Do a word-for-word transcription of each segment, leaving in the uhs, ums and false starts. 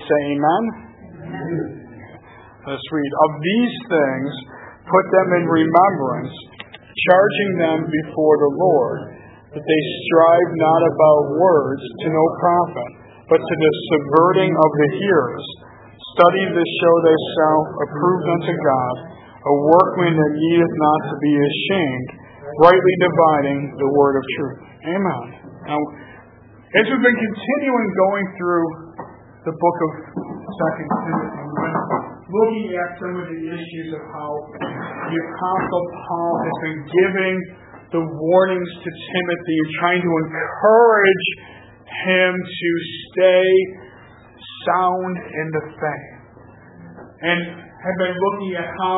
Say amen. Amen. Let's read. Of these things, put them in remembrance, charging them before the Lord, that they strive not about words to no profit, but to the subverting of the hearers. Study to show thyself approved unto God, a workman that needeth not to be ashamed, rightly dividing the word of truth. Amen. Now, as we've been continuing going through the book of Second Timothy, we've been looking at some of the issues of how the Apostle Paul has been giving the warnings to Timothy and trying to encourage him to stay sound in the faith. And have been looking at how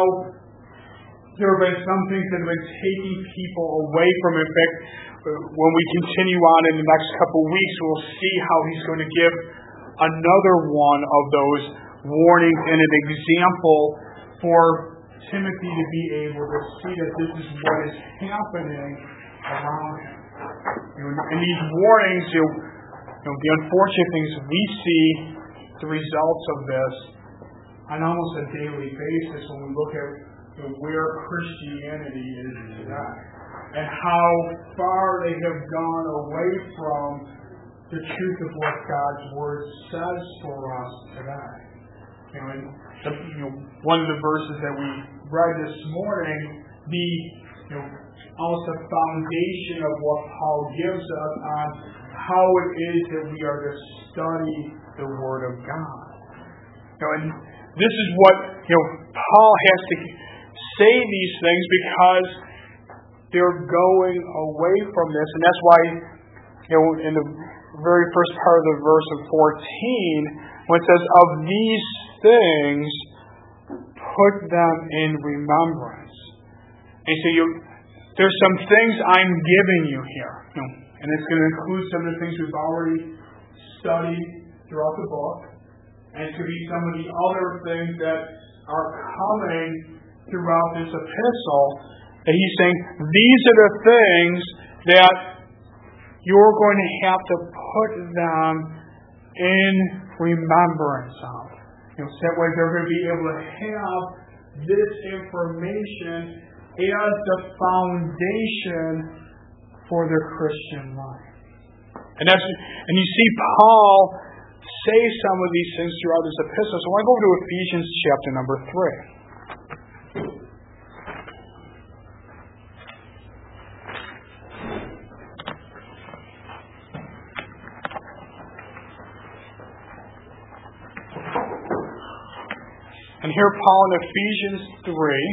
there have been some things that have been taking people away from it. In fact, when we continue on in the next couple of weeks, we'll see how he's going to give another one of those warnings and an example for Timothy to be able to see that this is what is happening around him. You know, and these warnings, you know, you know, the unfortunate things, we see the results of this on almost a daily basis when we look at you know, where Christianity is today and how far they have gone away from the truth of what God's Word says for us today. You know, and the, you know, one of the verses that we read this morning, the you know, almost the foundation of what Paul gives us on how it is that we are to study the Word of God. You know, and this is what you know. Paul has to say these things because they're going away from this, and that's why you know in the very first part of the verse of fourteen, when it says, "Of these things, put them in remembrance." And so you, there's some things I'm giving you here, you know, and it's going to include some of the things we've already studied throughout the book, and it could be some of the other things that are coming throughout this epistle. And he's saying these are the things that you're going to have to put them in remembrance of. You know, so that way they're going to be able to have this information as the foundation for their Christian life. And that's and you see Paul say some of these things throughout this epistle. So I want to go over to Ephesians chapter number three. And here Paul in Ephesians three,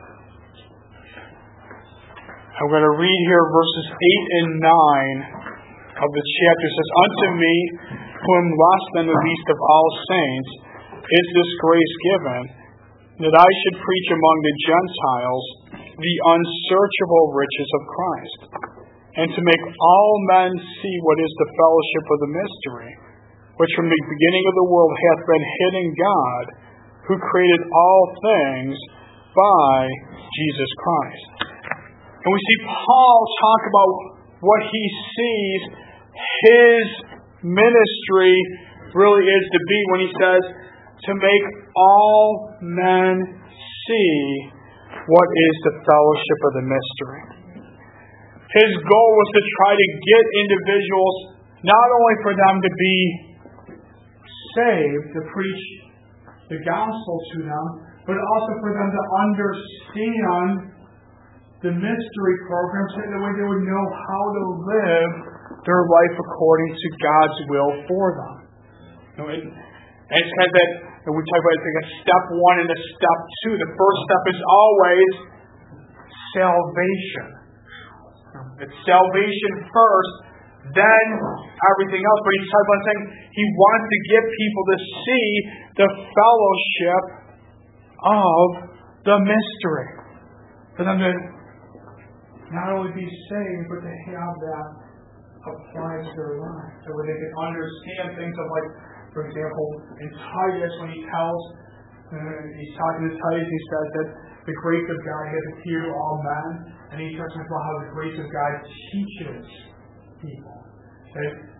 I'm going to read here verses eight and nine of the chapter. It says, "Unto me, who am less than the least of all saints, is this grace given, that I should preach among the Gentiles the unsearchable riches of Christ, and to make all men see what is the fellowship of the mystery, which from the beginning of the world hath been hid in God, who created all things by Jesus Christ." And we see Paul talk about what he sees his ministry really is to be when he says, to make all men see what is the fellowship of the mystery. His goal was to try to get individuals, not only for them to be saved, to preach the gospel to them, but also for them to understand the mystery program so that way they would know how to live their life according to God's will for them. You know, and, and it's kind of that, and we talk about it like a step one and a step two. The first step is always salvation. It's salvation first, then everything else. But he's talking about saying he wants to get people to see the fellowship of the mystery. For them to not only be saved, but to have that applied to their lives. So where they can understand things of like, for example, in Titus, when he tells, uh, he's talking to Titus, he says that the grace of God has appeared to all men, and he talks about how the grace of God teaches people. Okay?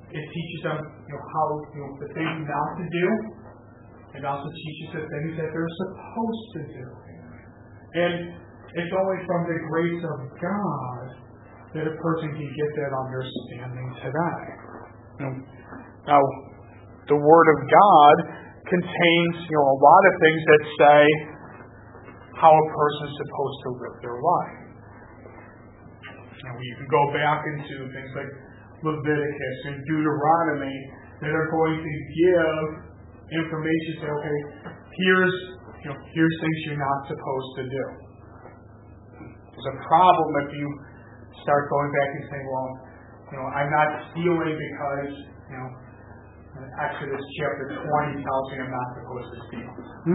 it teaches them, you know, how, you know, the things not to do. It also teaches the things that they're supposed to do. And it's only from the grace of God that a person can get that understanding today. You know, now, the Word of God contains, you know, a lot of things that say how a person is supposed to live their life. And we can go back into things like Leviticus and Deuteronomy that are going to give information, say, okay, here's, you know, here's things you're not supposed to do. There's a problem if you start going back and saying, well, you know, I'm not stealing because, you know, Exodus chapter twenty tells me I'm not supposed to steal.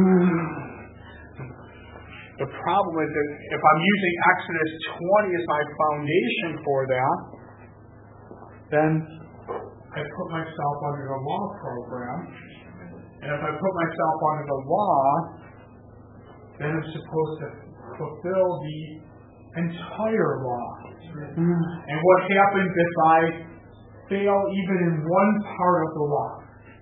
The problem is that if I'm using Exodus twenty as my foundation for that, then I put myself under the law program. And if I put myself under the law, then I'm supposed to fulfill the entire law. And what happens if I fail even in one part of the law?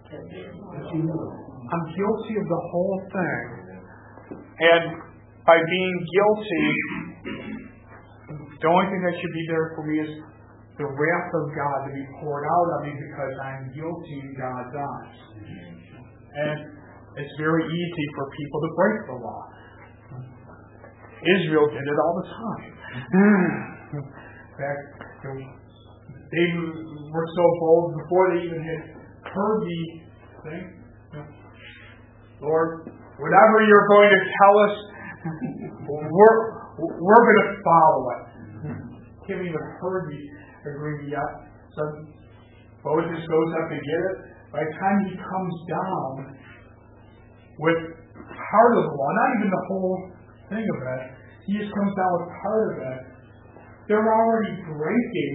I'm guilty of the whole thing. And by being guilty, the only thing that should be there for me is the wrath of God to be poured out on me because I'm guilty in God's eyes. And it's very easy for people to break the law. Israel did it all the time. In fact, they were so bold before they even had heard the thing. Lord, whatever you're going to tell us, we're, we're going to follow it. Haven't even heard the agreement yet. So Moses goes up to get it. By the time he comes down with part of the law, not even the whole thing of it, he just comes down with part of it. They're already breaking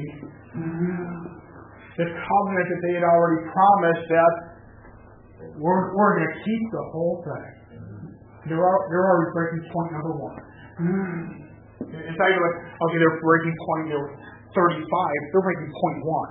the covenant that they had already promised that we're, we're going to keep the whole thing. They're, they're already breaking point number one. It's not even like, okay, they're breaking point number thirty-five. They're breaking point one.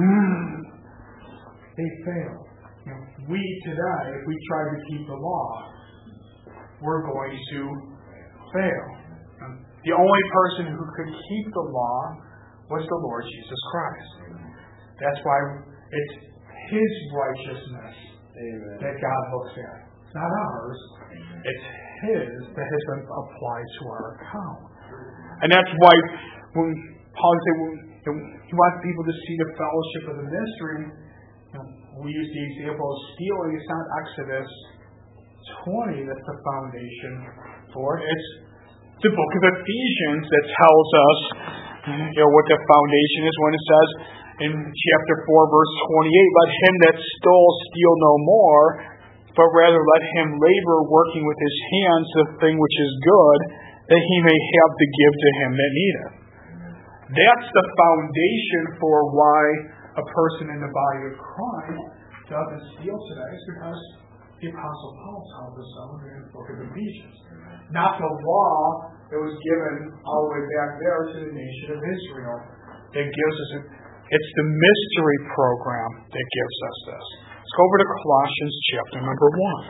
They failed. You know, we today, if we try to keep the law, we're going to fail. The only person who could keep the law was the Lord Jesus Christ. That's why it's His righteousness Amen. That God looks at. It's not ours. It's His that has been applied to our account. And that's why when Paul said when he wants people to see the fellowship of the mystery, you know, we use the example of stealing. It's not Exodus twenty that's the foundation for it. It's the book of Ephesians that tells us, you know, what the foundation is when it says in chapter four, verse twenty-eight, let him that stole steal no more, but rather let him labor, working with his hands the thing which is good, that he may have to give to him that needeth. That's the foundation for why a person in the body of Christ doesn't steal today. It's because the Apostle Paul tells us so in the book of Ephesians. Not the law that was given all the way back there to the nation of Israel that gives us it. It's the mystery program that gives us this. Let's go over to Colossians chapter number one.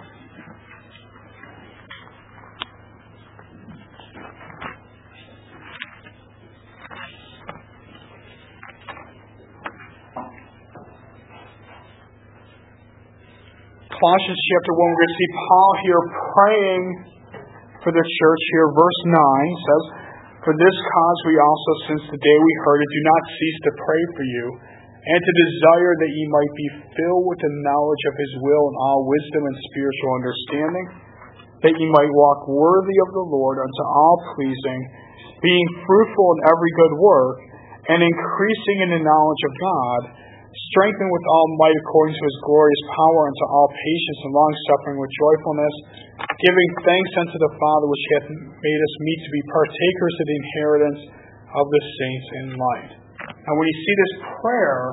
Colossians chapter one, we're going to see Paul here praying for the church here. Verse nine says, for this cause we also, since the day we heard it, do not cease to pray for you, and to desire that ye might be filled with the knowledge of His will and all wisdom and spiritual understanding, that ye might walk worthy of the Lord unto all pleasing, being fruitful in every good work, and increasing in the knowledge of God, strengthened with all might according to His glorious power unto all patience and long-suffering with joyfulness, giving thanks unto the Father which hath made us meet to be partakers of the inheritance of the saints in light. Now when you see this prayer,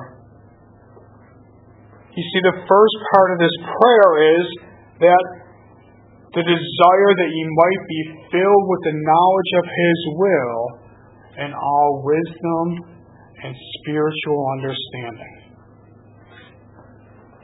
you see the first part of this prayer is that the desire that ye might be filled with the knowledge of His will and all wisdom and spiritual understanding.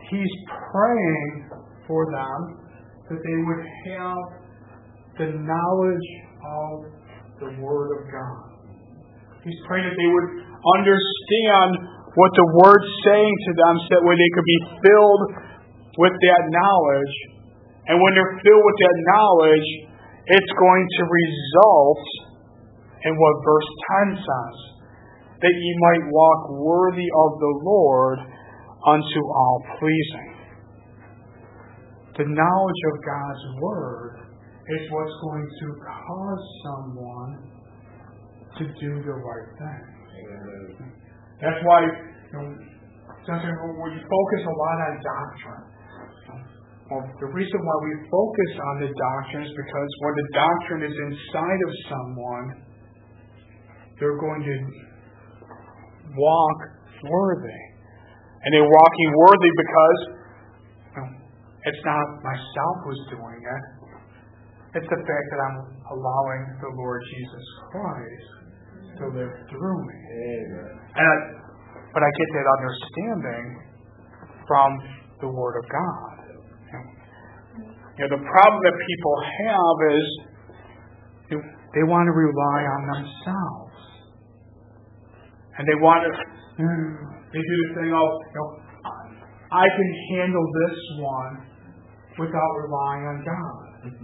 He's praying for them that they would have the knowledge of the Word of God. He's praying that they would understand what the Word's saying to them so that way they could be filled with that knowledge. And when they're filled with that knowledge, it's going to result in what verse ten says, that ye might walk worthy of the Lord unto all pleasing. The knowledge of God's Word is what's going to cause someone to do the right thing. That's why, you know, we focus a lot on doctrine. Well, the reason why we focus on the doctrine is because when the doctrine is inside of someone, they're going to walk worthy. And they're walking worthy because, you know, it's not myself who's doing it. It's the fact that I'm allowing the Lord Jesus Christ to live through me. And I, but I get that understanding from the Word of God. You know, the problem that people have is you know, they want to rely on themselves. And they want to, they do the thing, oh, you know, I can handle this one without relying on God.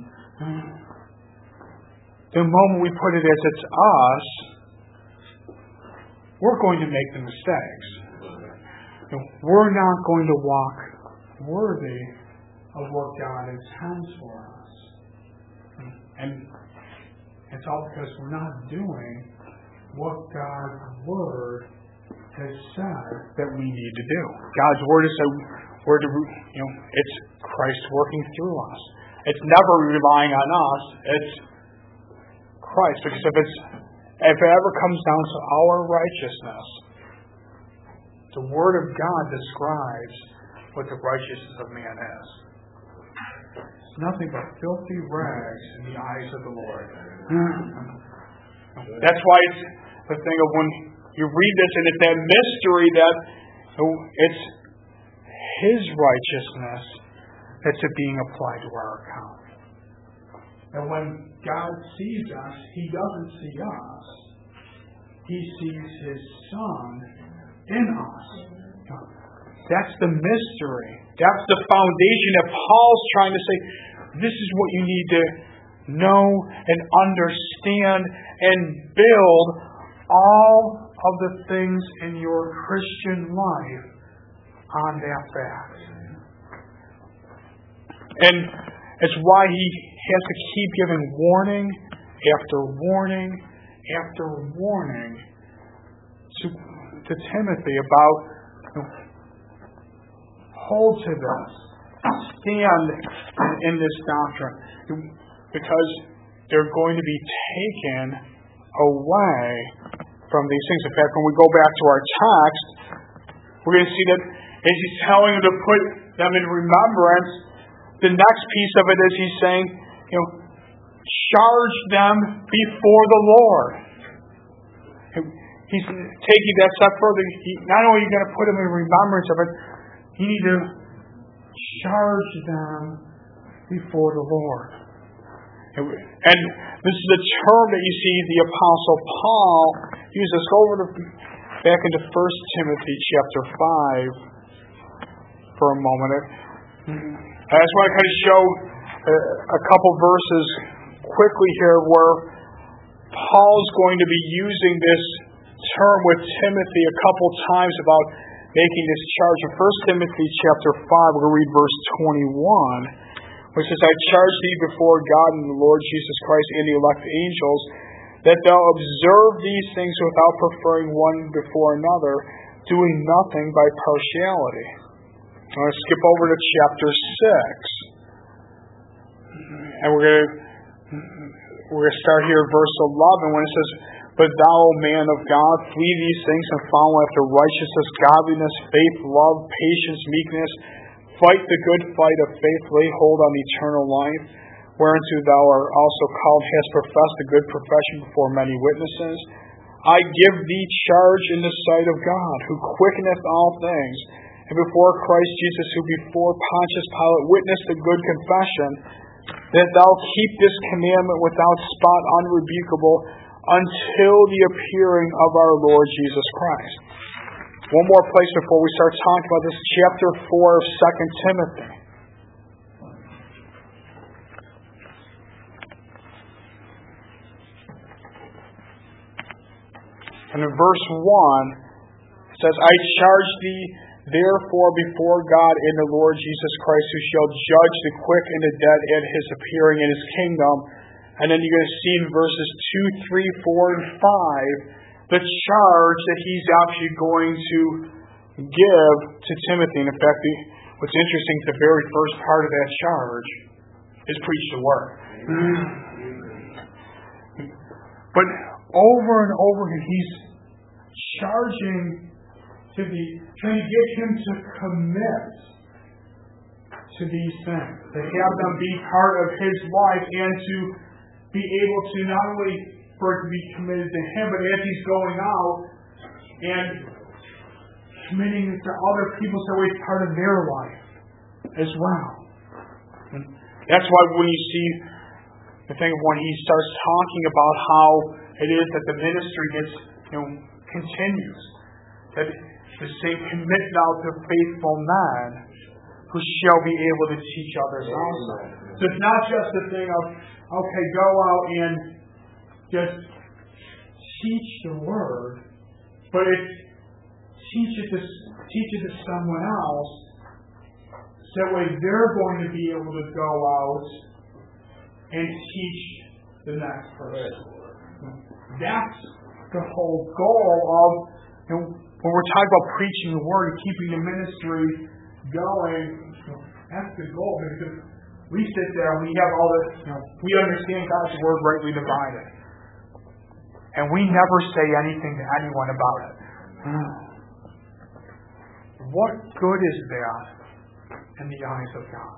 The moment we put it as it's us, we're going to make the mistakes. You know, we're not going to walk worthy of what God intends for us. And it's all because we're not doing what God's Word has said that we need to do. God's Word is said we're to, you know, it's Christ working through us. It's never relying on us. It's Christ. Because if it's if it ever comes down to our righteousness, the Word of God describes what the righteousness of man is. It's nothing but filthy rags in the eyes of the Lord. That's why it's the thing of when you read this, and it's that mystery that it's His righteousness that's being applied to our account. And when God sees us, He doesn't see us. He sees His Son in us. That's the mystery. That's the foundation that Paul's trying to say. This is what you need to know and understand and build all of the things in your Christian life on that fact. And it's why he has to keep giving warning after warning after warning to, to Timothy about, you know, hold to this, stand in this doctrine, because they're going to be taken away from these things. In fact, when we go back to our text, we're going to see that as he's telling them to put them in remembrance, the next piece of it is he's saying, you know, charge them before the Lord. He's taking that step further. He, not only are you going to put them in remembrance of it, you need to charge them before the Lord. And this is the term that you see the Apostle Paul use. Let's go over to, back into First Timothy chapter five for a moment. I just want to kind of show a, a couple verses quickly here where Paul's going to be using this term with Timothy a couple times about making this charge. In First Timothy chapter five, we're going to read verse twenty-one, which says, I charge thee before God and the Lord Jesus Christ and the elect angels, that thou observe these things without preferring one before another, doing nothing by partiality. I'm going to skip over to chapter six. And we're going to we're going to start here at verse eleven when it says, But thou, O man of God, flee these things and follow after righteousness, godliness, faith, love, patience, meekness. Fight the good fight of faith, lay hold on eternal life, whereunto thou art also called, hast professed a good profession before many witnesses. I give thee charge in the sight of God, who quickeneth all things, and before Christ Jesus, who before Pontius Pilate witnessed a good confession, that thou keep this commandment without spot, unrebukable, until the appearing of our Lord Jesus Christ. One more place before we start talking about this, chapter four of Second Timothy. And in verse one, it says, I charge thee therefore before God and the Lord Jesus Christ, who shall judge the quick and the dead at his appearing in his kingdom. And then you're going to see in verses two, three, four, and five, the charge that he's actually going to give to Timothy. And in fact, the, what's interesting, the very first part of that charge is preach the word. But over and over again, he's charging to the, trying to get him to commit to these things, to have them be part of his life, and to be able to not only for it to be committed to him, but as he's going out and committing it to other people, so it's part of their life as well. And that's why when you see the thing of when he starts talking about how it is that the ministry gets, you know, continues, that the same commit now to faithful men who shall be able to teach others also. So it's not just a thing of, okay, go out and just teach the word, but it's teach it to, teach it to someone else, so that way they're going to be able to go out and teach the next person. That's the whole goal of, you know, when we're talking about preaching the word and keeping the ministry going, that's the goal. Because we sit there and we have all this, you know, we understand God's word rightly divided. And we never say anything to anyone about it. What good is that in the eyes of God?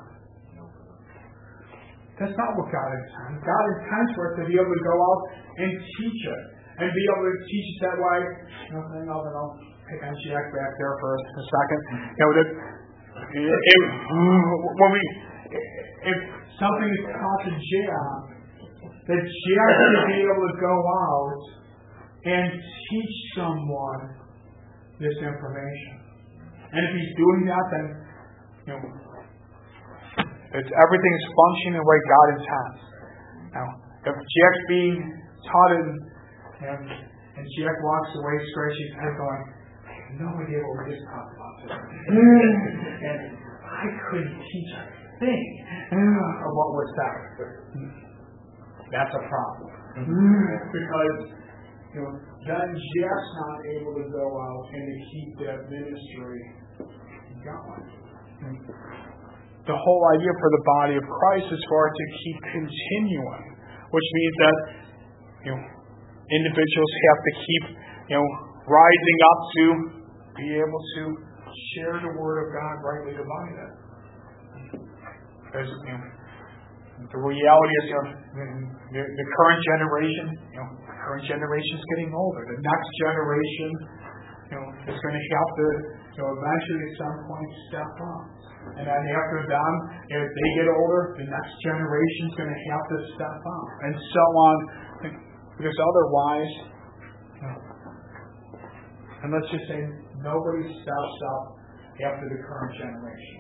That's not what God intends. God intends for us to be able to go out and teach it. And be able to teach it that way. You know, hang on, I'll pick on Jack back there for a second. You know, that if, when we, if something is taught to Jack, that Jack should be able to go out and teach someone this information. And if he's doing that, then, you know, it's everything is functioning the way God intends. Now, if Jack's being taught in And, and Jack walks away scratching his head going, I have no idea what we just talked about today. And I couldn't teach a thing of what was said. That's a problem. Because, you know, then Jack's not able to go out and to keep that ministry going. The whole idea for the body of Christ is for it to keep continuing, which means that, you know, individuals have to keep, you know, rising up to be able to share the word of God rightly divided. Because, you know, the reality is, you know, the, the current generation, you know, the current generation is getting older. The next generation, you know, is going to have to, you know, eventually at some point step up. And then after them, if they get older, the next generation is going to have to step up, and so on. Because otherwise, you know, and let's just say nobody steps up after the current generation.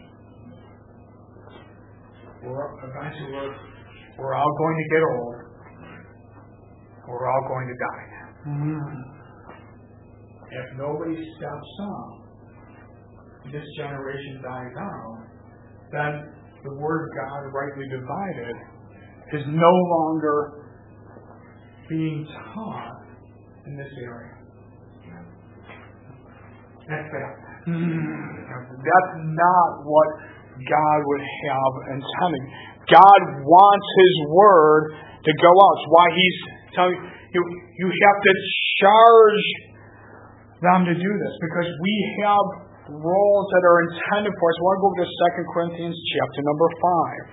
We're eventually we're, we're all going to get old. We're all going to die. Mm-hmm. If nobody steps up, this generation dies out, then the word of God rightly divided is no longer being taught in this area. That's bad. That's not what God would have intended. God wants His word to go out. It's why He's telling you, you have to charge them to do this, because we have roles that are intended for us. I want to go over to Second Corinthians chapter number five.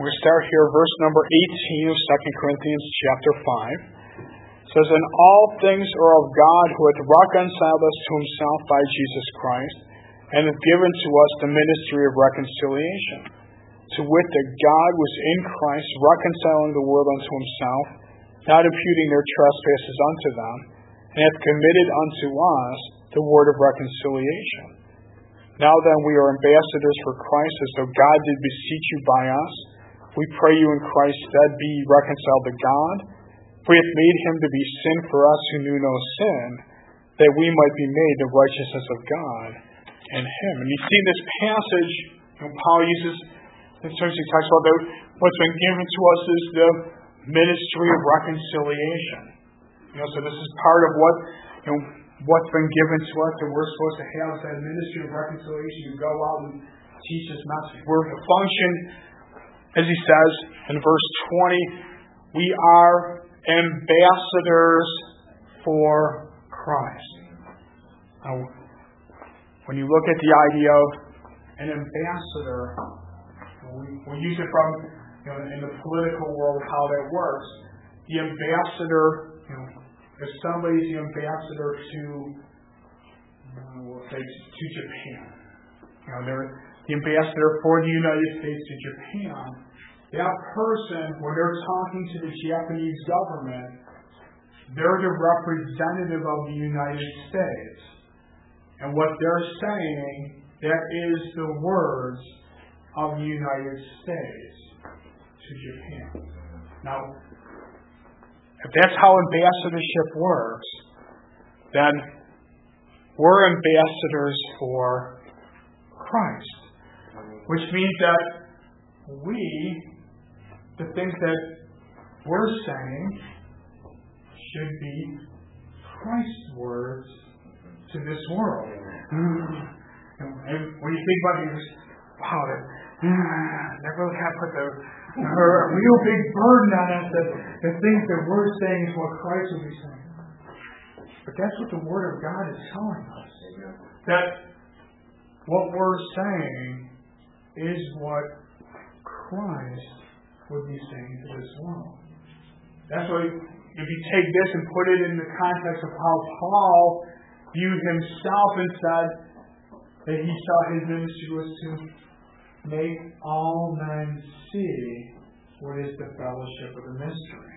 We're going to start here, verse number eighteen of Second Corinthians chapter five. It says, "And all things are of God, who hath reconciled us to himself by Jesus Christ, and hath given to us the ministry of reconciliation. To wit, that God was in Christ, reconciling the world unto himself, not imputing their trespasses unto them, and hath committed unto us the word of reconciliation. Now then, we are ambassadors for Christ, as though God did beseech you by us. We pray you in Christ's stead, be reconciled to God. For he hath made him to be sin for us who knew no sin, that we might be made the righteousness of God in him." And you see this passage, you know, Paul uses, in terms he talks about that what's been given to us is the ministry of reconciliation. You know, so this is part of what, you know, what's been given to us that we're supposed to have, that ministry of reconciliation. You go out and teach this message. We're to function, as he says in verse twenty, we are ambassadors for Christ. Now, when you look at the idea of an ambassador, we, we use it from, you know, in the political world, how that works. The ambassador, you know, if somebody's the ambassador to, uh, we'll say, to Japan, you know, they're the ambassador for the United States to Japan, that person, when they're talking to the Japanese government, they're the representative of the United States. And what they're saying, that is the words of the United States to Japan. Now, if that's how ambassadorship works, then we're ambassadors for Christ. Which means that we, the things that we're saying, should be Christ's words to this world. And when you think about it, you just, wow, that, that really kind of put the, a real big burden on us that the things that we're saying is what Christ will be saying. But that's what the Word of God is telling us. That what we're saying is what Christ would be saying to this world. That's why if you take this and put it in the context of how Paul viewed himself and said that he saw his ministry was to make all men see what is the fellowship of the mystery.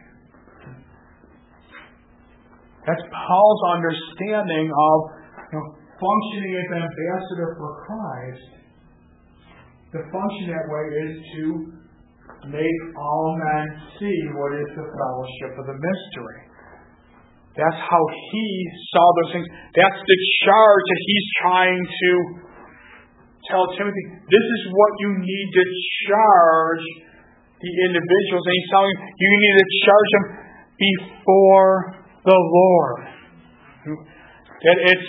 That's Paul's understanding of, you know, functioning as an ambassador for Christ. The function that way is to make all men see what is the fellowship of the mystery. That's how he saw those things. That's the charge that he's trying to tell Timothy. This is what you need to charge the individuals. And he's telling you, you need to charge them before the Lord. That it's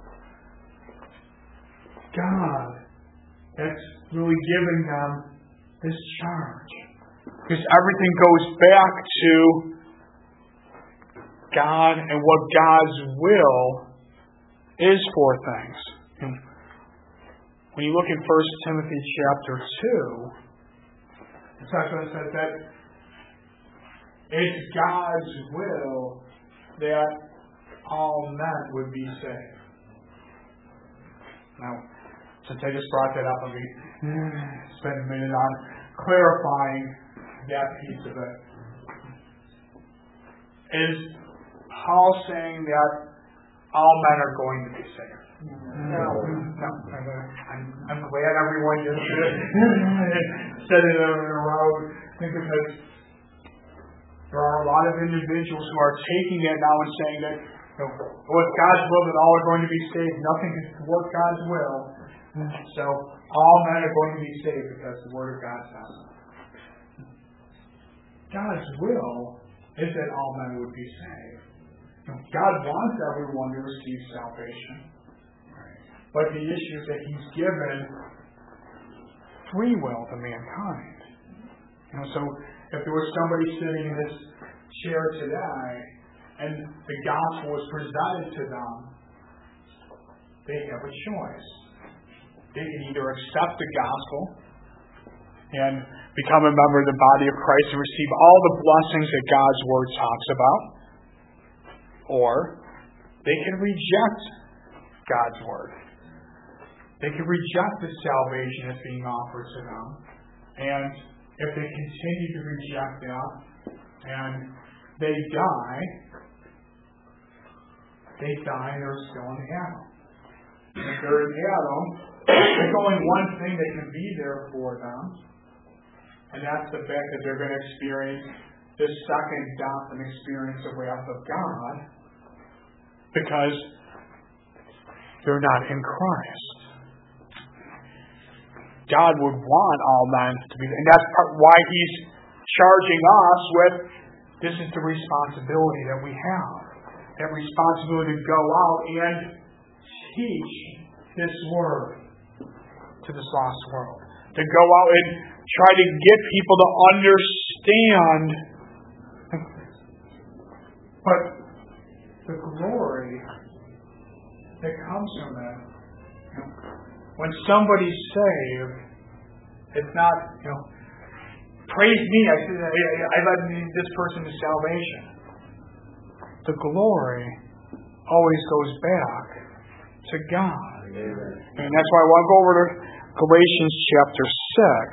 God that's really giving them this charge. Because everything goes back to God and what God's will is for things. And when you look in First Timothy chapter two, it talks about it says that it's God's will that all men would be saved. Now, since I just brought that up, let me spend a minute on clarifying that piece of it. Is Paul saying that all men are going to be saved? No. no. I'm, I'm glad everyone just said it in a row, because there are a lot of individuals who are taking it now and saying that, you know, well, it's God's will that all are going to be saved. Nothing can thwart God's will. So all men are going to be saved because the Word of God says so. God's will is that all men would be saved. God wants everyone to receive salvation. But the issue is that He's given free will to mankind. You know, so if there was somebody sitting in this chair today and the gospel was presented to them, they have a choice. They can either accept the gospel and become a member of the body of Christ and receive all the blessings that God's Word talks about. Or they can reject God's Word. They can reject the salvation that's being offered to them. And if they continue to reject that and they die, they die and they're still in Adam. And if they're in Adam, there's only one thing that can be there for them, and that's the fact that they're going to experience this second death and experience the wrath of God because they're not in Christ. God would want all men to be, and that's part why He's charging us with this is the responsibility that we have. That responsibility to go out and teach this Word to this lost world. To go out and try to get people to understand. But the glory that comes from it, you know, when somebody's saved, it's not, you know, praise me, I, I, I led this person to salvation. The glory always goes back to God. Amen. And that's why I want to go over to Galatians chapter six.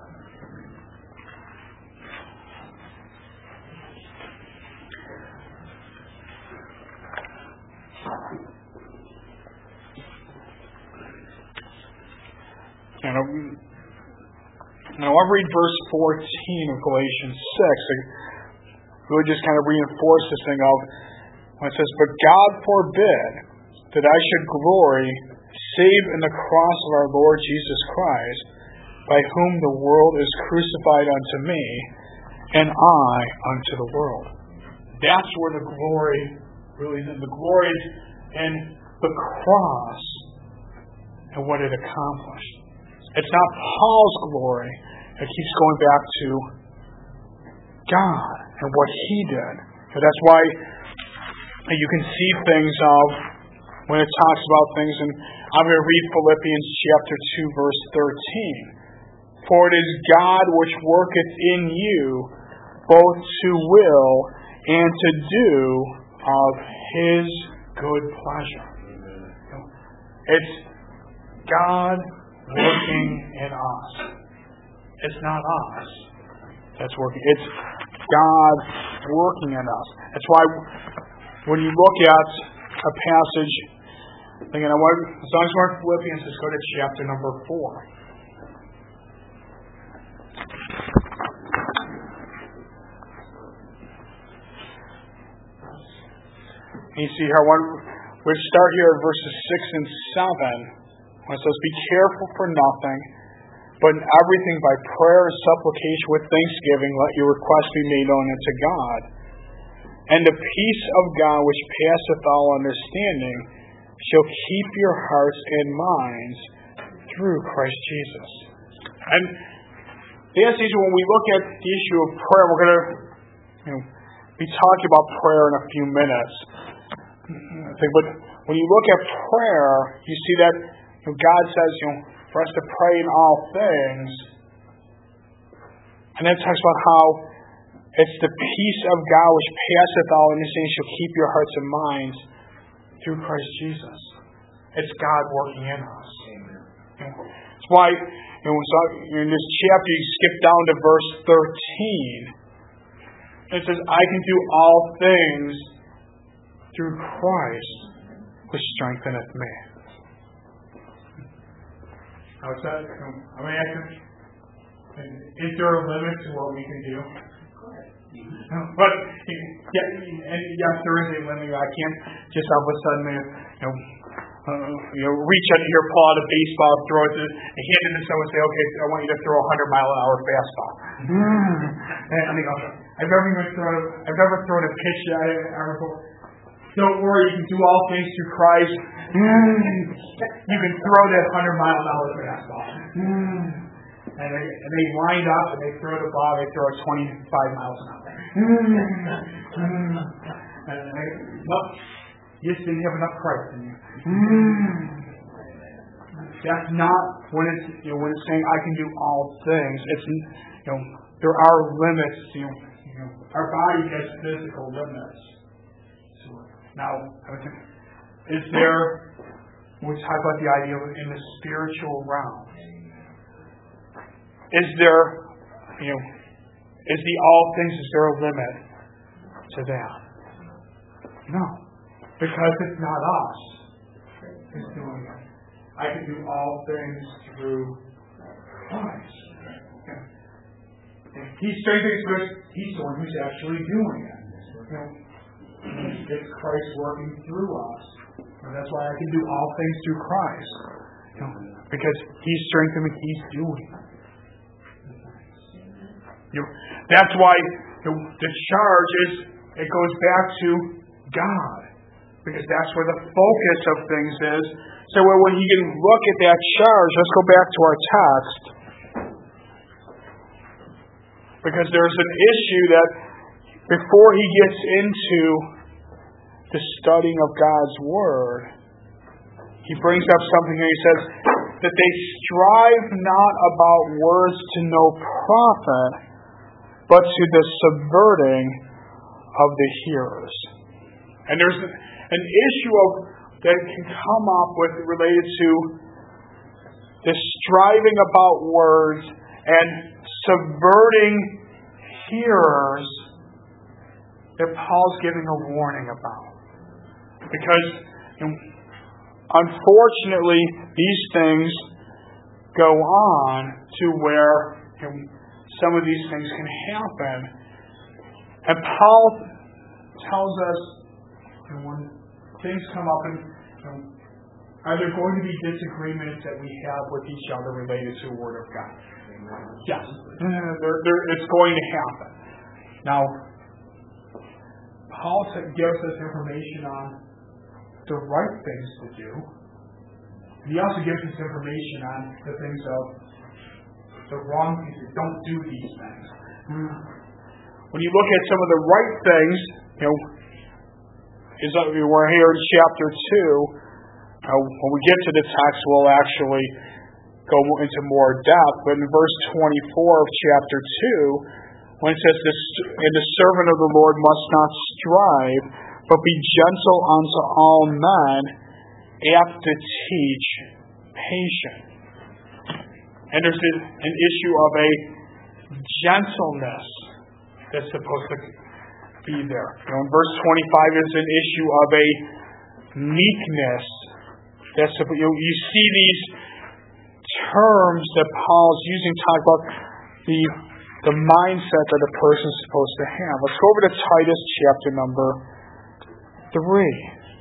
And now I'll read verse fourteen of Galatians six. It really just kind of reinforce this thing of when it says, "But God forbid that I should glory save in the cross of our Lord Jesus Christ, by whom the world is crucified unto me, and I unto the world." That's where the glory really is. The glory is in the cross and what it accomplished. It's not Paul's glory. It keeps going back to God and what He did. So that's why you can see things of when it talks about things, and I'm going to read Philippians chapter two, verse thirteen. "For it is God which worketh in you both to will and to do of His good pleasure." It's God working in us. It's not us that's working. It's God working in us. That's why when you look at a passage, thinking, I want, as long as we're in Philippians, let's go to chapter number four. And you see here, one, we start here at verses six and seven. When it says, "Be careful for nothing, but in everything by prayer and supplication with thanksgiving, let your requests be made known unto God. And the peace of God, which passeth all understanding, shall keep your hearts and minds through Christ Jesus." And the issue, when we look at the issue of prayer, we're going to you know, be talking about prayer in a few minutes. But when you look at prayer, you see that God says, you know, for us to pray in all things. And then it talks about how it's the peace of God which passeth all understanding shall keep your hearts and minds through Christ Jesus. It's God working in us. You know, that's why you know, so in this chapter you skip down to verse thirteen. It says, "I can do all things through Christ which strengtheneth me." Now, it's not, I mean, actually, is there a limit to what we can do? But, yeah, and yes, there is a limit. I can't just all of a sudden, you know, uh, you know reach out here, pull out a baseball, throw it, to, and hand it to someone and say, "Okay, I want you to throw a hundred mile an hour fastball." And you know, I've never even thrown, a, I've never thrown a pitch at it. Don't worry, you can do all things through Christ. You can throw that hundred mile an hour fastball. And they, and they line up and they throw the ball. They throw it twenty-five miles an hour. And they, nope, you just didn't have enough Christ in you. That's not when it's you know when it's saying I can do all things, it's you know there are limits. You know, you know our body has physical limits. So now, is there? We talk about the idea of in the spiritual realm. Is there, you know, is the all things? Is there a limit to that? No, because it's not us. It's doing it. I can do all things through Christ. He's strengthening us. He's the one who's actually doing it. You know, it's Christ working through us. And that's why I can do all things through Christ. You know, because He's strengthening, He's doing it. You know, that's why the, the charge is, it goes back to God. Because that's where the focus of things is. So when you can look at that charge, let's go back to our text. Because there's an issue that before he gets into the studying of God's Word, he brings up something and he says that they strive not about words to no profit, but to the subverting of the hearers. And there's an issue of that can come up with related to the striving about words and subverting hearers that Paul's giving a warning about. Because you know, unfortunately these things go on to where you know, some of these things can happen. And Paul tells us you know, when things come up and you know, are there going to be disagreements that we have with each other related to the Word of God? Yes. There, there, it's going to happen. Now, Paul gives us information on the right things to do. And he also gives us information on the things of the wrong things. Don't do these things. When you look at some of the right things, you know, is that we're here in chapter two. Uh, when we get to the text, we'll actually go into more depth. But in verse twenty-four of chapter two, when it says, "And the servant of the Lord must not strive, but be gentle unto all men, apt to teach, patient." And there's an issue of a gentleness that's supposed to be there. You know, in verse twenty-five is an issue of a meekness. That's you know, you see these terms that Paul's using to talk about the the mindset that a person's supposed to have. Let's go over to Titus chapter number three.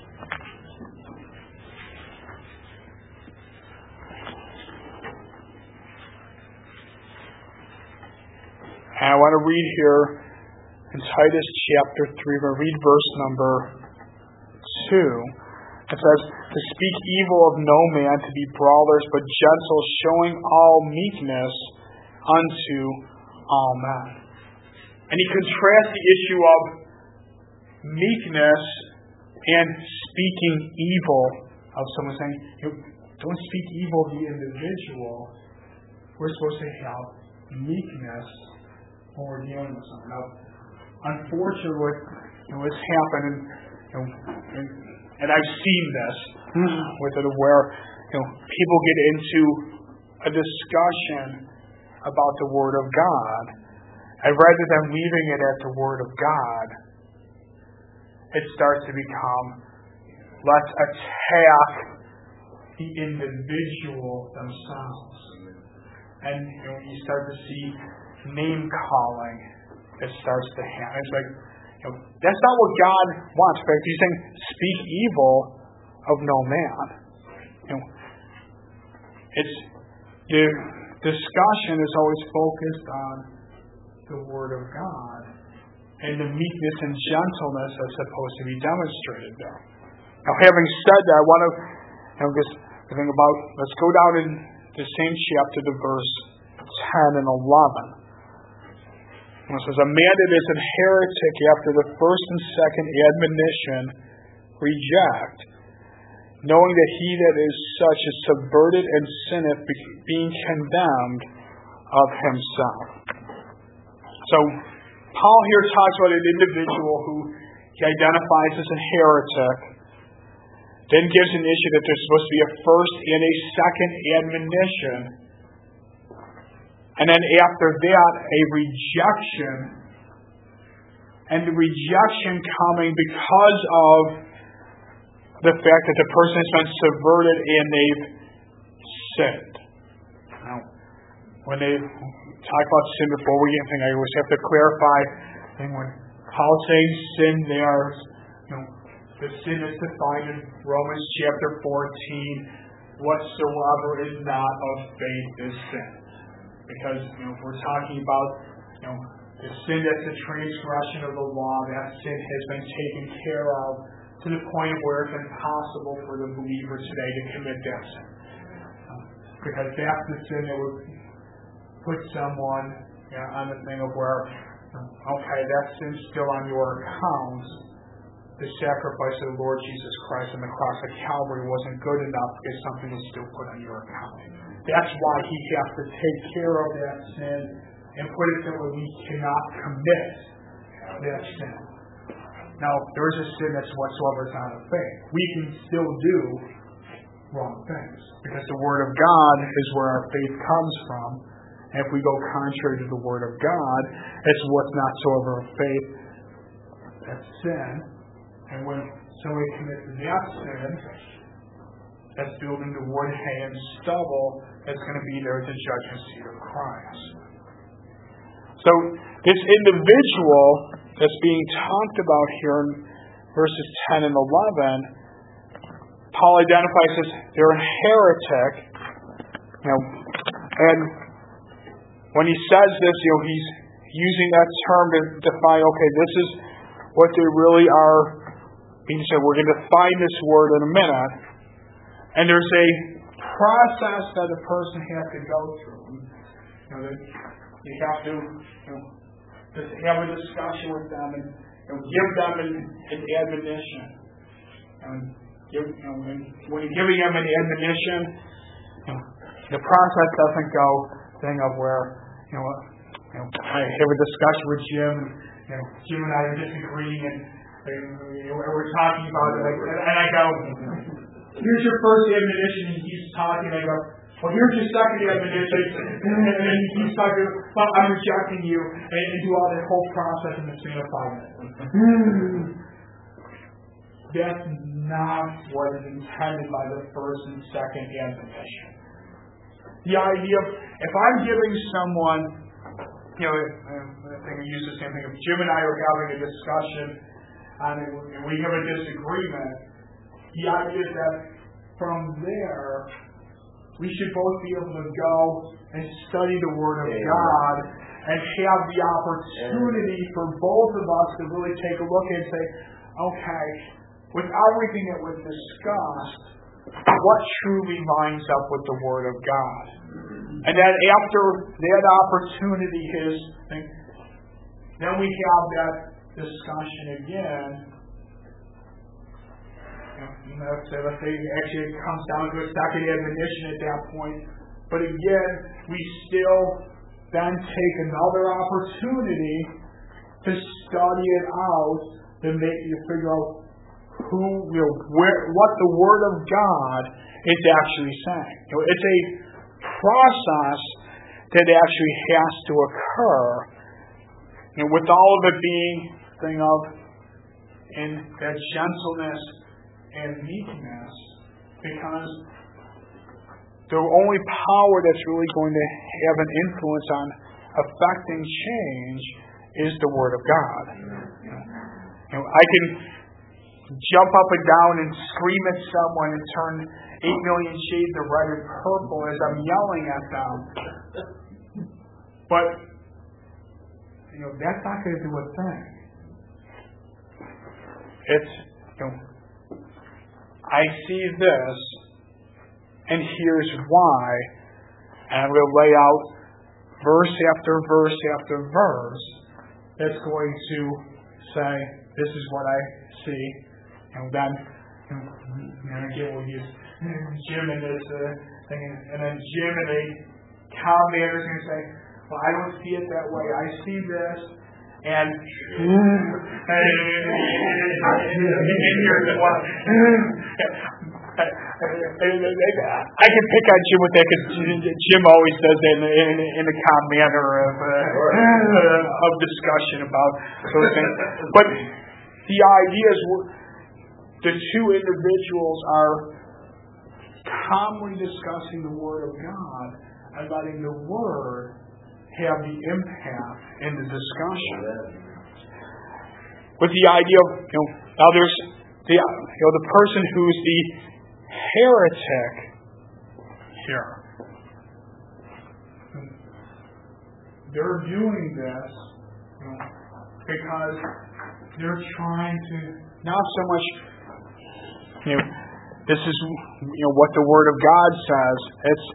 And I want to read here in Titus chapter three, we're going to read verse number two. It says, "To speak evil of no man, to be brawlers, but gentle, showing all meekness unto all men." And he contrasts the issue of meekness and speaking evil of someone, saying, you know, don't speak evil of the individual. We're supposed to have meekness when we're dealing with someone. Now, unfortunately, you know, it's happened, and, you know, and, and I've seen this with it, where you know people get into a discussion about the Word of God, and rather than leaving it at the Word of God, it starts to become, let's attack the individual themselves, and you know you start to see name calling that starts to happen. It's like, you know, that's not what God wants. In fact, He's saying, speak evil of no man. You know, it's the discussion is always focused on the Word of God and the meekness and gentleness that's supposed to be demonstrated there. Now, having said that, I want to you know, just think about. Let's go down in the same chapter to verse ten and eleven. It says, "A man that is a heretic after the first and second admonition reject. knowing that he that is such is subverted and sinneth, being condemned of himself. So, Paul here talks about an individual who he identifies as a heretic, then gives an issue that there's supposed to be a first and a second admonition, and then after that, a rejection, and the rejection coming because of the fact that the person has been subverted and they've sinned. Now, when they talk about sin before we get anything, I always have to clarify. And when Paul's saying sin, they are, you know, the sin is defined in Romans chapter fourteen. Whatsoever is not of faith is sin. Because, you know, if we're talking about, you know, the sin that's the transgression of the law, that sin has been taken care of to the point of where it's impossible for the believer today to commit that sin. Uh, because that's the sin that would put someone, you know, on the thing of where, okay, that sin's still on your account. The sacrifice of the Lord Jesus Christ on the cross of Calvary wasn't good enough because something was still put on your account. That's why he has to take care of that sin and put it so that we cannot commit that sin. Now, there is a sin that's whatsoever is not of faith. We can still do wrong things because the Word of God is where our faith comes from. And if we go contrary to the Word of God, it's what's not so of our faith. That's sin. And when somebody commits that sin, that's built into wood, hay, and stubble, that's going to be there at the judgment seat of Christ. So this individual that's being talked about here in verses ten and eleven, Paul identifies as they're a heretic. You know, and when he says this, you know, he's using that term to define, okay, this is what they really are. He said, we're going to define this word in a minute. And there's a process that a person has to go through. You know, that you have to, you know, just have a discussion with them and, you know, give them an, an admonition. And give, you know, when, when you're giving them an admonition, you know, the process doesn't go thing of where, you know, you know, I have a discussion with Jim. You know, Jim and I are disagreeing, and you know, we're talking about it, like, and I go, here's your first admonition, and he's talking, and I go, well, here's your second admonition, and then he keeps talking, well, I'm rejecting you, and, and do all that whole process in the span of five minutes. That's not what is intended by the first and second admonition. The idea of, if I'm giving someone, you know, I think we use the same thing, if Jim and I are having a discussion, and we have a disagreement, the idea is that from there, we should both be able to go and study the Word of God and have the opportunity for both of us to really take a look and say, okay, with everything that was discussed, what truly lines up with the Word of God? And then after that opportunity is, then we have that discussion again. You know, let's say, let's say actually it comes down to a second admonition at that point. But again, we still then take another opportunity to study it out, to make you figure out who will, where, what the Word of God is actually saying. You know, it's a process that actually has to occur, you know, with all of it being thing of in that gentleness and meekness, because the only power that's really going to have an influence on affecting change is the Word of God. You know, you know, I can jump up and down and scream at someone and turn eight million shades of red and purple as I'm yelling at them. But, you know, that's not going to do a thing. It's, you know, I see this, and here's why, and I'm going to lay out verse after verse after verse that's going to say, this is what I see. And then And again, we'll use Jim in this uh, thing, and then Jim and a commentator is going to say, well, I don't see it that way. I see this, and in your well, I can pick on Jim with that because Jim always does that in, in, in a calm manner of uh, of discussion about those things. But the idea is the two individuals are calmly discussing the Word of God and letting the Word have the impact in the discussion. With the idea of, you know, now there's the, you know, the person who's the heretic here. They're doing this, you know, because they're trying to not so much, you know, this is, you know, what the Word of God says. It's,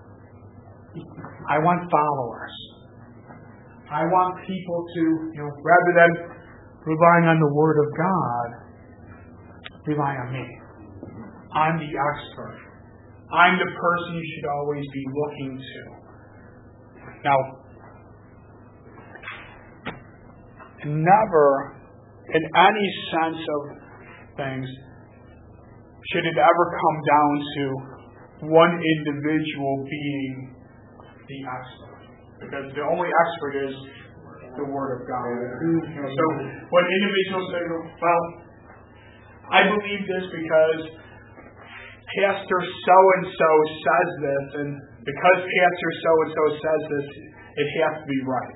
I want followers. I want people to, you know, rather than relying on the Word of God, rely on me. I'm the expert. I'm the person you should always be looking to. Now, never, in any sense of things, should it ever come down to one individual being the expert. Because the only expert is the Word of God. So when individuals say, well, I believe this because Pastor so-and-so says this, and because Pastor so-and-so says this, it has to be right.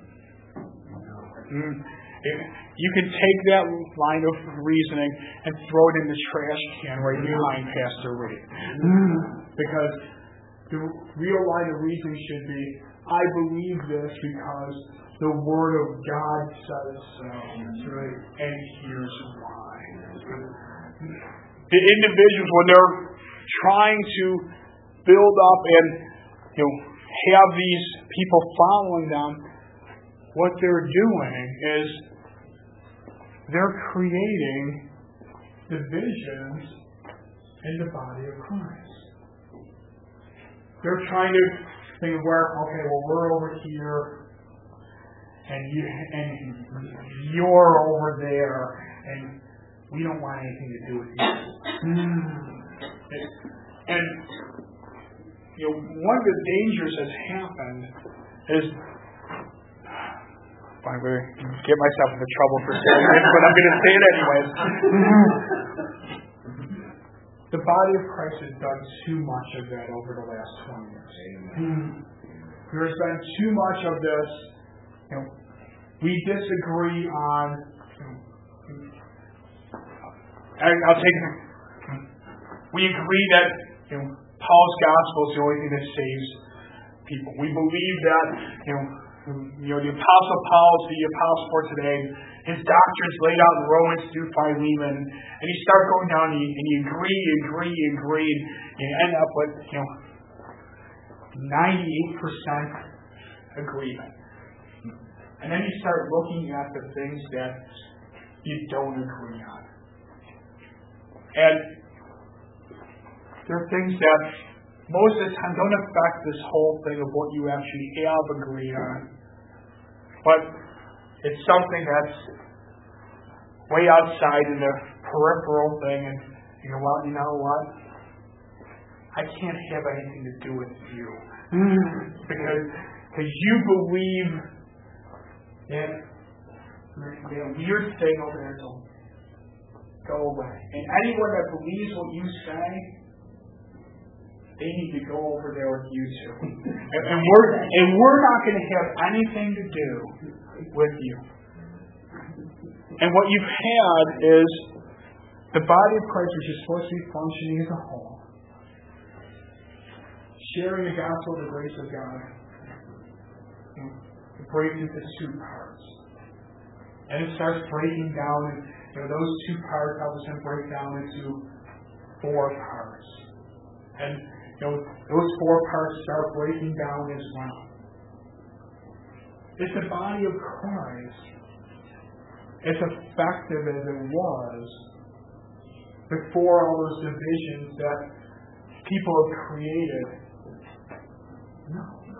Mm. It, you can take that line of reasoning and throw it in the trash can right behind Pastor Reed. Mm. Because the real line of reasoning should be, I believe this because the Word of God says so. Right. And here's why. The individuals, when they're trying to build up and, you know, have these people following them, what they're doing is they're creating divisions in the body of Christ. They're trying to think where, okay, well, we're over here, and you and you're over there, and we don't want anything to do with you. And, you know, one of the dangers that's happened is, I'm going to get myself into trouble for saying it, but I'm going to say it anyways. The body of Christ has done too much of that over the last twenty years. There's been too much of this. You know, we disagree on. You know, I'll take. We agree that, you know, Paul's gospel is the only thing that saves people. We believe that, you know, you know, the Apostle Paul's the apostle for today. His doctrine's laid out in Romans through Philemon, and you start going down, and you, and you agree, you agree, you agree, and you end up with, you know, ninety-eight percent agreement. And then you start looking at the things that you don't agree on. And there are things that most of the time don't affect this whole thing of what you actually have agreed on. But it's something that's way outside in the peripheral thing, and you go, well, you know what? I can't have anything to do with you. because because you believe in that weird thing over there, so go away. And anyone that believes what you say, they need to go over there with you too. and, and we're and we're not going to have anything to do with you. And what you've had is the body of Christ, which is supposed to be functioning as a whole, sharing the gospel of the grace of God, you know, it breaks into two parts. And it starts breaking down, and you know, those two parts help us break down into four parts. And you know, those four parts start breaking down as well. If the body of Christ, as effective as it was, before all those divisions that people have created. No, no.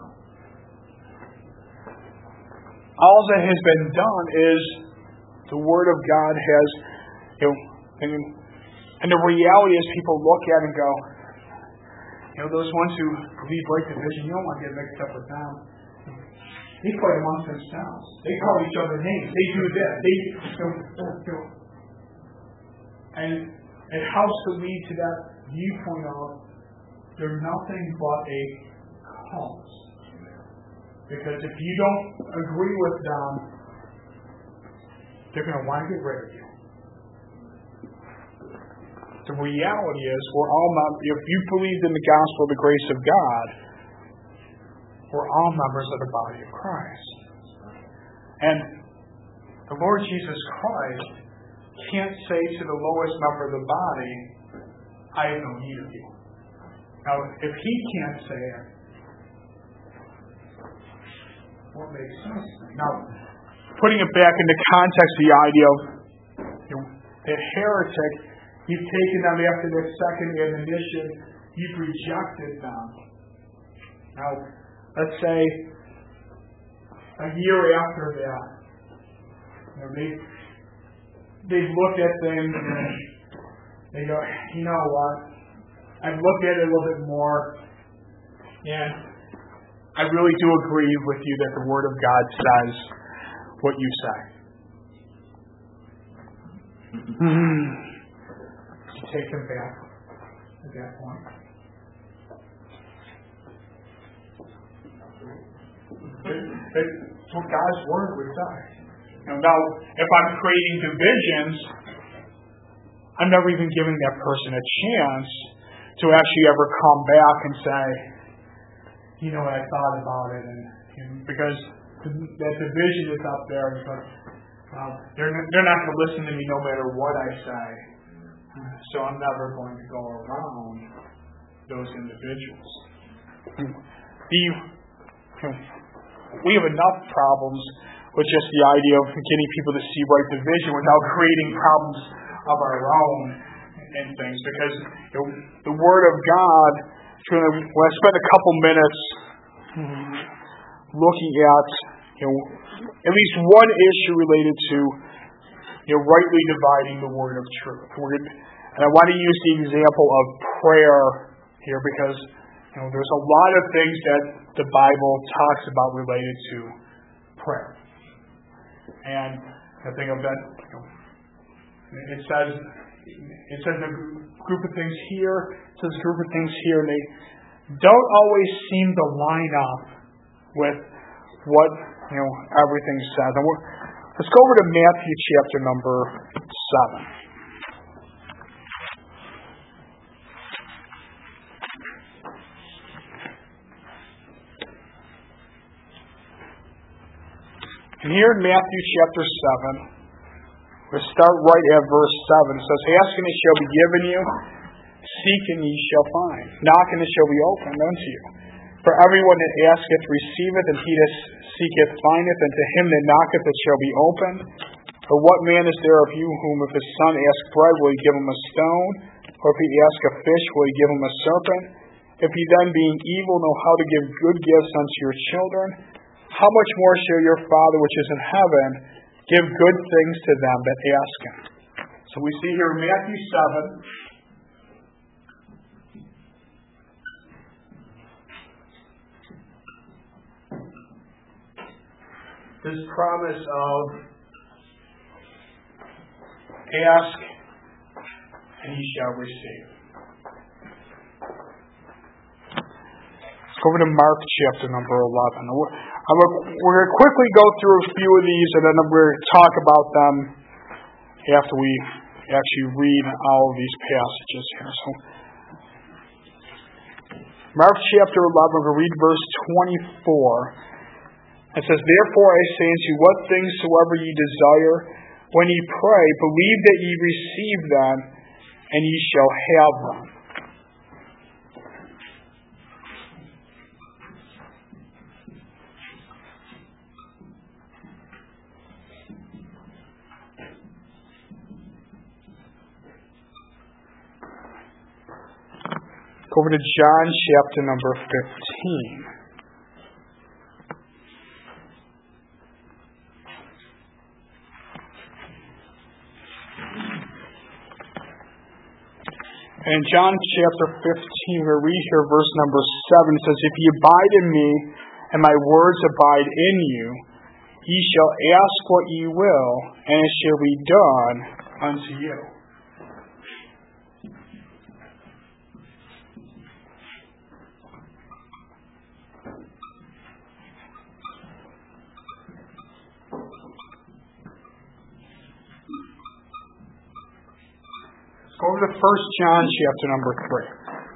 All that has been done is the Word of God has, you know, and, and the reality is people look at it and go, you know, those ones who believe right division, you don't want to get mixed up with them. They fight amongst themselves. They call each other names. They do this. They do, do. And it helps to lead to that viewpoint of they're nothing but a cult. Because if you don't agree with them, they're going to want to get rid of you. The reality is, we're all not, if you believed in the gospel of the grace of God, we're all members of the body of Christ. And the Lord Jesus Christ can't say to the lowest member of the body, I have no need of you. Now, if He can't say it, what makes sense? Now, putting it back into context, the idea of, you know, that heretic, you've taken them after their second admonition, you've rejected them. Now, let's say a year after that, you know, they, they've looked at things and they go, you know what, I've looked at it a little bit more, and I really do agree with you that the Word of God says what you say. You take them back at that point. It's what God's Word would say. Now, now, if I'm creating divisions, I'm never even giving that person a chance to actually ever come back and say, you know what, I thought about it, and, and because that division is up there, but well, they're they're not going to listen to me no matter what I say. So I'm never going to go around those individuals. The, we have enough problems with just the idea of getting people to see right division without creating problems of our own and things. Because you know, the Word of God, when I spent a couple minutes looking at, you know, at least one issue related to, you know, rightly dividing the word of truth. We're gonna, and I want to use the example of prayer here because, you know, there's a lot of things that the Bible talks about related to prayer. And I think of that, you know, it says, it says a group of things here, it says a group of things here, and they don't always seem to line up with what, you know, everything says. And we're, let's go over to Matthew chapter number seven. And here in Matthew chapter seven, we'll start right at verse seven. It says, ask and it shall be given you, seek and ye shall find, knock and it shall be opened unto you. For everyone that asketh receiveth, and he that seeketh findeth, and to him that knocketh it shall be opened. For what man is there of you whom if his son ask bread, will he give him a stone? Or if he ask a fish, will he give him a serpent? If ye then, being evil, know how to give good gifts unto your children, how much more shall your Father which is in heaven give good things to them that ask him? So we see here in Matthew seven, this promise of ask and ye shall receive. Let's go over to Mark chapter number eleven. We're, we're going to quickly go through a few of these and then we're going to talk about them after we actually read all of these passages here. So, Mark chapter eleven, we're going to read verse twenty-four. It says, therefore I say unto you, what things soever ye desire, when ye pray, believe that ye receive them, and ye shall have them. Go over to John chapter number fifteen. In John chapter fifteen, we read here verse number seven. It says, "If ye abide in me, and my words abide in you, ye shall ask what ye will, and it shall be done unto you." Go over to First John chapter number three.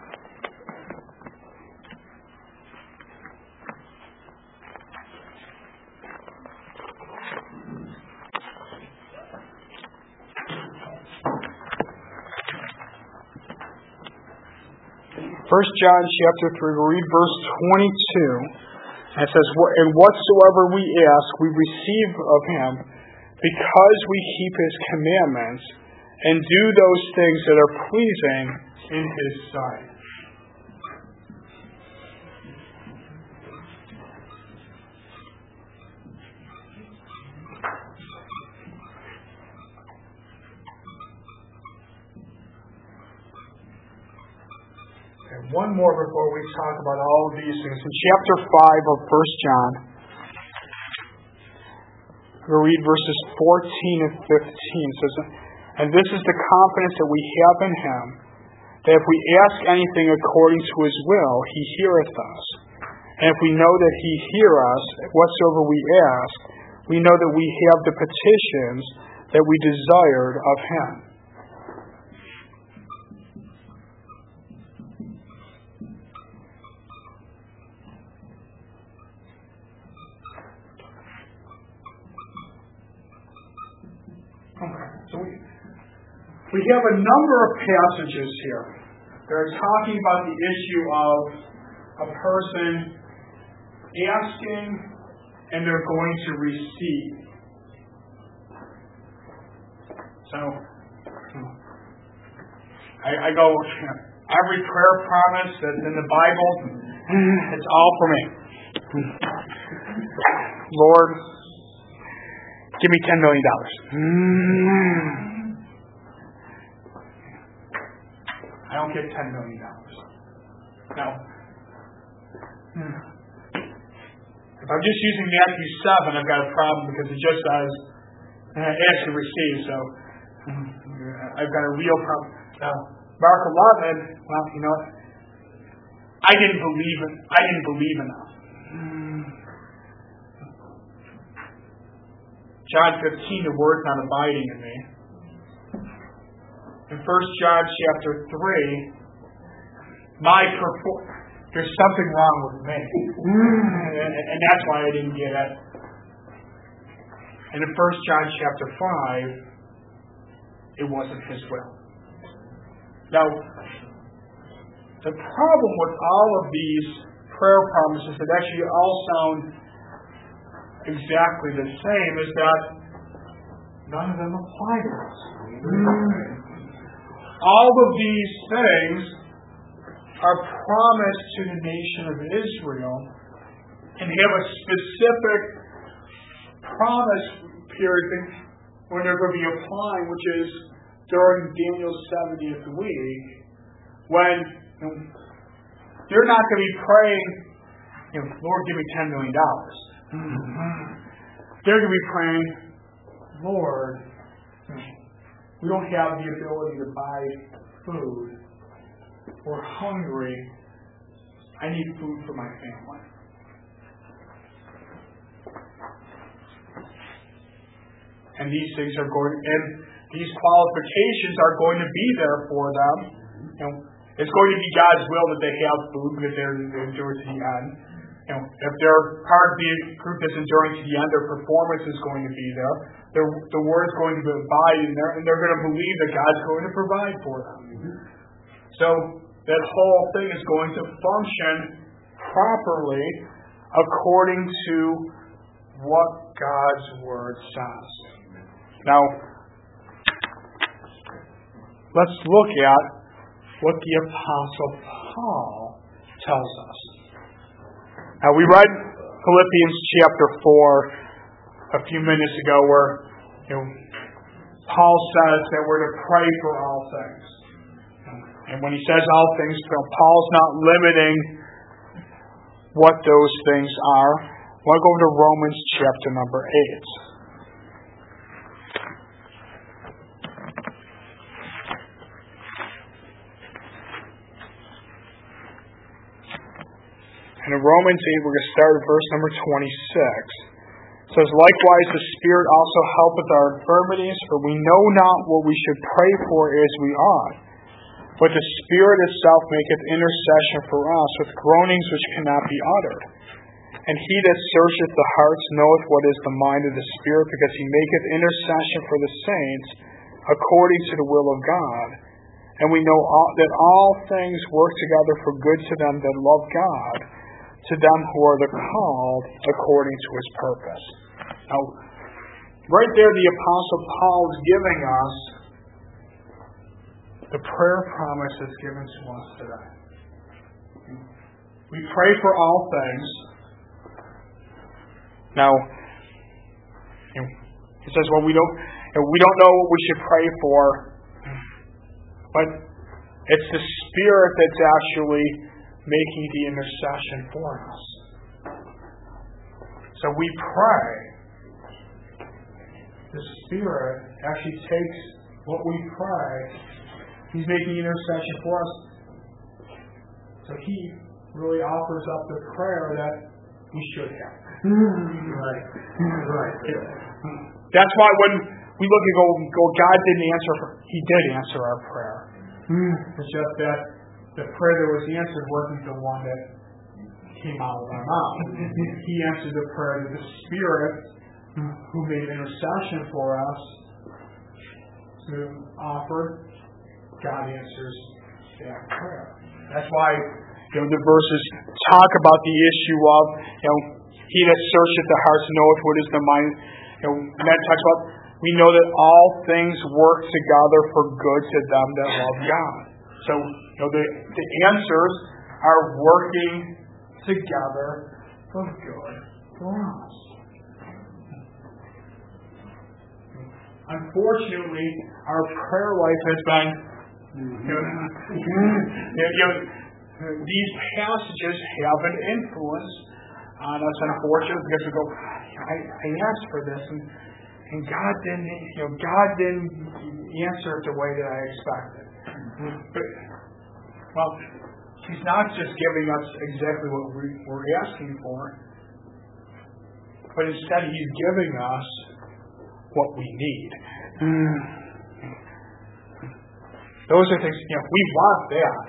First John chapter three, we read verse twenty-two. And it says, "And whatsoever we ask, we receive of him, because we keep his commandments, and do those things that are pleasing in his sight." And one more before we talk about all of these things. In chapter five of First John, we'll read verses fourteen and fifteen. It says, "And this is the confidence that we have in him, that if we ask anything according to his will, he heareth us. And if we know that he hear us, whatsoever we ask, we know that we have the petitions that we desired of him." Okay, so we We have a number of passages here that are talking about the issue of a person asking and they're going to receive. So, I, I go, every prayer promise that's in the Bible, it's all for me. Lord, give me ten million dollars. I don't get ten million dollars. No. If I'm just using Matthew seven, I've got a problem because it just says, ask and receive. So I've got a real problem. Now, Mark eleven, well, you know what? I didn't believe it. I didn't believe enough. John fifteen, the word's not abiding in me. In First John chapter three, my perfor- there's something wrong with me. And, and that's why I didn't get it. And in First John chapter five, it wasn't his will. Now, the problem with all of these prayer promises that actually all sound exactly the same is that none of them apply to us. All of these things are promised to the nation of Israel and have a specific promise period when they're going to be applying, which is during Daniel's seventieth week, when you know, they're not going to be praying, you know, Lord, give me ten million dollars. They're going to be praying, Lord, we don't have the ability to buy food. We're hungry. I need food for my family. And these things are going, and these qualifications are going to be there for them. You know, it's going to be God's will that they have food because they're they endure to the end. You know, if they're part of the group that's enduring to the end, their performance is going to be there. Their, the word is going to abide in there, and they're going to believe that God's going to provide for them. So that whole thing is going to function properly according to what God's word says. Now, let's look at what the Apostle Paul tells us. Now, we read Philippians chapter four a few minutes ago where, you know, Paul says that we're to pray for all things. And when he says all things, Paul's not limiting what those things are. I want to go to Romans chapter number eight. And in Romans eight, we're going to start at verse number twenty-six. It says, likewise, the Spirit also helpeth our infirmities, for we know not what we should pray for as we ought. But the Spirit itself maketh intercession for us with groanings which cannot be uttered. And he that searcheth the hearts knoweth what is the mind of the Spirit, because he maketh intercession for the saints according to the will of God. And we know all, that all things work together for good to them that love God, to them who are the called according to his purpose. Now, right there the Apostle Paul is giving us the prayer promise that's given to us today. We pray for all things. Now, he says, well, we don't, we don't know what we should pray for, but it's the Spirit that's actually making the intercession for us. So we pray. The Spirit actually takes what we pray. He's making intercession for us. So he really offers up the prayer that we should have. Right. Right. That's why when we look and go, go, God didn't answer, he did answer our prayer. It's just that the prayer that was answered wasn't the one that came out of our mouth. He answered the prayer that the Spirit, who made intercession for us, to offer, God answers that prayer. That's why, you know, the verses talk about the issue of, you know, he that searcheth the hearts knoweth what is the mind. You know, and that talks about, we know that all things work together for good to them that love God. So, you know, the, the answers are working together for good for us. Unfortunately, our prayer life has been, you know, you know, these passages have an influence on us, unfortunately, because we go, I, I asked for this, and, and God didn't, you know, God didn't answer it the way that I expected. But, well, he's not just giving us exactly what we, we're asking for, but instead he's giving us what we need. Those are things, you know, we want that.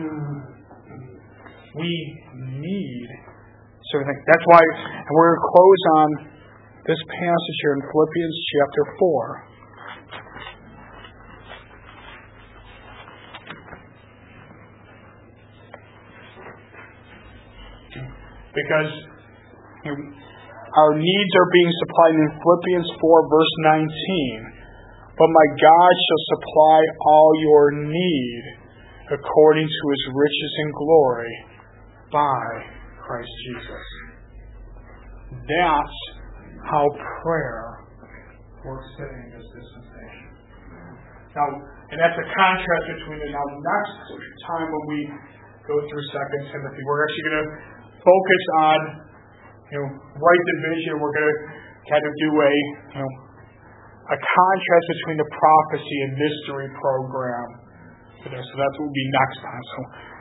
We need certain things. That's why, and we're going to close on this passage here in Philippians chapter four. Because, you know, our needs are being supplied in Philippians four, verse nineteen. But my God shall supply all your need according to his riches and glory by Christ Jesus. That's how prayer works today in this dispensation. Now, and that's a contrast between it. Now, next time when we go through Second Timothy, we're actually going to focus on, you know, right division. We're going to kind of do a, you know, a contrast between the prophecy and mystery program today. So that's what will be next time. So